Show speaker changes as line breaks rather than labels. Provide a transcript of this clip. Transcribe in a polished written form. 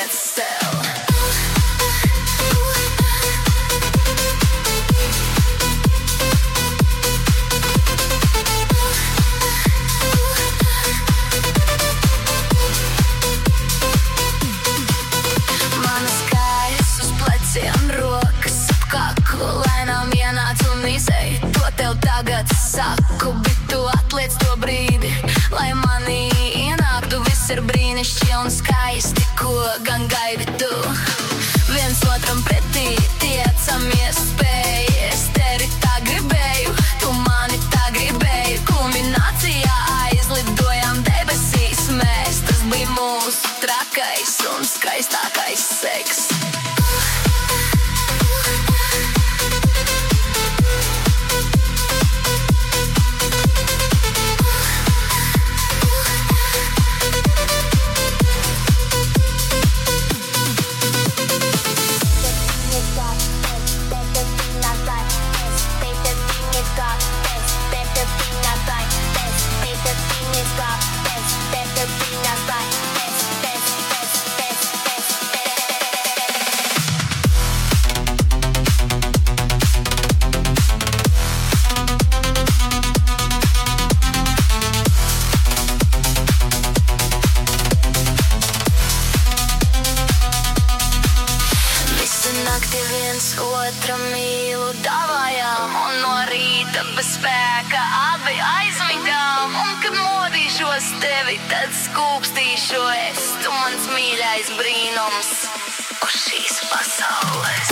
sev. Manas kājas uz pleciem, rokas ap kaklu, lēnām ienāc un izej. To tev tagad saku, bet tu atliec to brīdi, lai manī ienāktu. Viss ir brīnišķīgi un skaisti, ko gan gaidi tu. Viens otram pretī tiecamies spējies, tevi tā gribēju, tu mani tā gribēji. Kulminācijā aizlidojām debesīs mēs, tas bija mūsu trakais un skaistākais seks. Nakti viens otram mīlu davājām, un no rīta bez spēka abi aizmigām. Un kad modīšos tevi, tad skūpstīšu es, tu mans mīļais brīnums uz šīs pasaules.